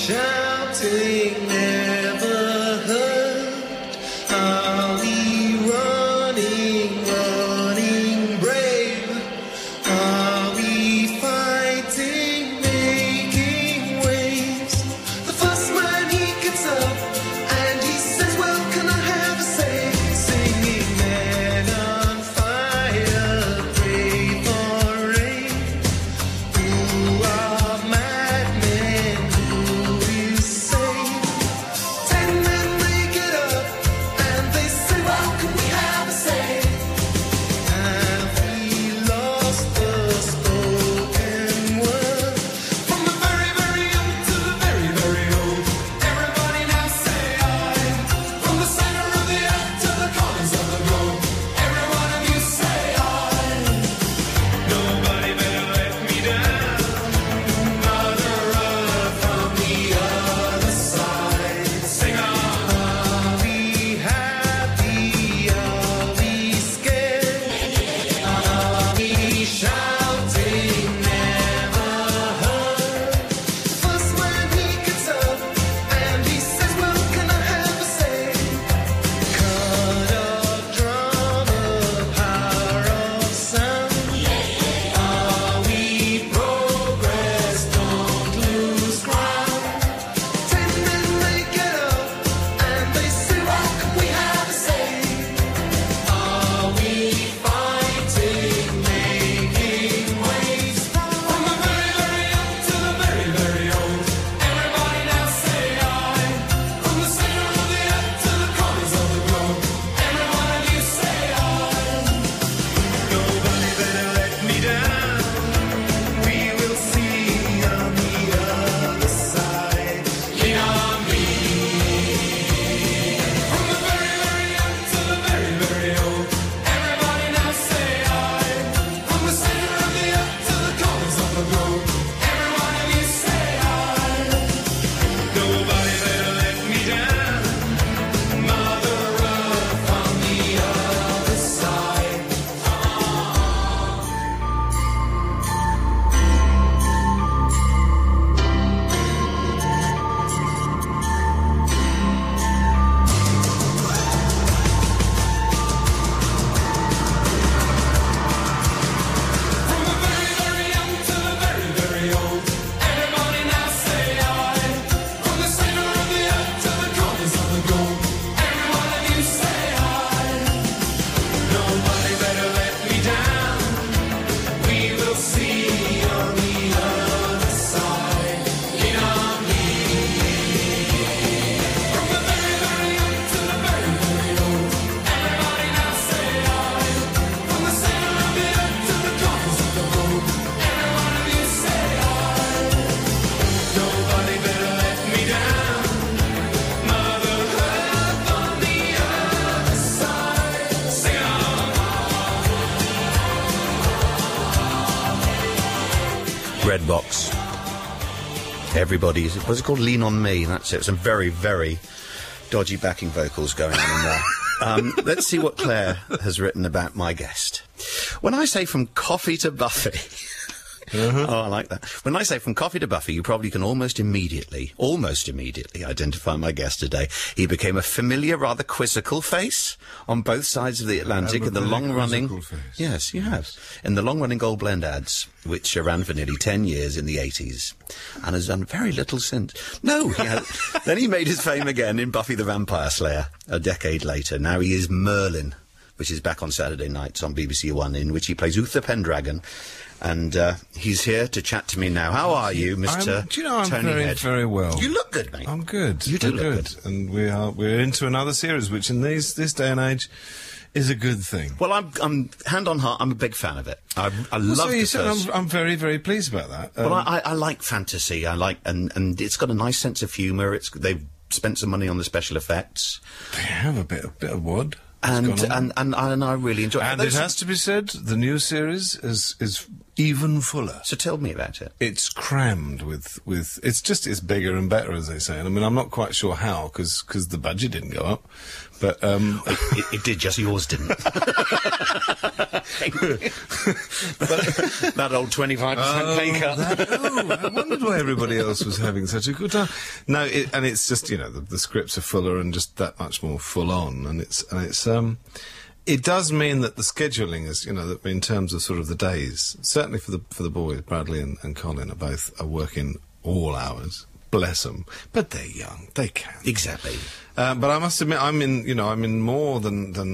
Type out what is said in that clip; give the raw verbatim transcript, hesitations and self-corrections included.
Shouting never hurt. Are we running, running brave? Are we fighting, making waves? The first man he gets up and he says, well, can I have a say? Singing men on fire, brave or rain. Who are madmen? Who is sane? Ten men they get up and they say, well, can we have a say? Have we lost the spoken word? From the very, very young to the very, very old, everybody now say aye. From the center of the earth to the corners of the globe, every one of you say aye. Nobody better let me down. Mother Earth on the other side. Sing on. Are we happy? Are we scared? Are we shouting never heard? First when he gets up and he says, well, can I have a say? Cut of drum, a power of sound. Are we progress? Don't lose ground. Ten men they get up and they say, well, can we have a say? Are we fighting, making waves? From the very, very young to the very, very old, everybody now say aye. From the center of the earth to the corners of the globe, every one of you say aye. Nobody better let me down. We will see on the other side. Lean on me. From the very, very young to the very, very old, everybody now say aye. From the center of the earth to the corners of the globe, every one of you say aye. Nobody better let me down. Mother Earth on the other side. From the very, very young to the very, very old, everybody now say aye. From the center of the earth to the corners of the globe, every one of you say aye. Nobody better let me down. We will see on the other side. Lean on me. From the very, very young to the very, very old, everybody now say aye. From the center of the earth to the corners of the globe, every one of you say aye. Nobody better let me down. Mother Earth on the other side. Sing on. Redbox. Everybody's, what's it called? Lean on Me. That's it. Some very, very dodgy backing vocals going on in there. Um, let's see what Claire has written about my guest. When I say from coffee to Buffy, oh, I like that. When I say from coffee to Buffy, you probably can almost immediately, almost immediately identify my guest today. He became a familiar, rather quizzical face on both sides of the Atlantic have a in the very long-running... quizzical face. Yes, you have. In the long-running Gold Blend ads, which ran for nearly ten years in the eighties, and has done very little since. No, he had, then he made his fame again in Buffy the Vampire Slayer a decade later. Now he is Merlin, which is back on Saturday nights on B B C One, in which he plays Uther Pendragon. And uh, he's here to chat to me now. How are you, Mister I'm, do you know, I'm Tony very, Head? very well. You look good, mate. I'm good. You do I'm look good. And we are, we're into another series, which in these, this day and age is a good thing. Well, I'm, I'm hand on heart, I'm a big fan of it. I, I Well, love so the you said first... I'm, I'm very, very pleased about that. Well, Um, I, I like fantasy. I like... And, and it's got a nice sense of humour. It's They've spent some money on the special effects. they have a bit, a bit of wad. And, gone on. and, and, and I really enjoy it. And For it those- has to be said, the new series is is even fuller. So tell me about it. It's crammed with, with it's just, it's bigger and better, as they say. And I mean, I'm not quite sure how, because the budget didn't go up. But, um... it, it did, just yours didn't. But, that old twenty-five percent oh, pay cut. That, oh, I wondered why everybody else was having such a good time. No, it, and it's just, you know, the, the scripts are fuller and just that much more full on. And it's, and it's, um... it does mean that the scheduling is, you know, that in terms of sort of the days, certainly for the for the boys, Bradley and, and Colin are both are working all hours. Bless them, but they're young, they can Exactly. Uh, but I must admit, I'm in, you know, I'm in more than than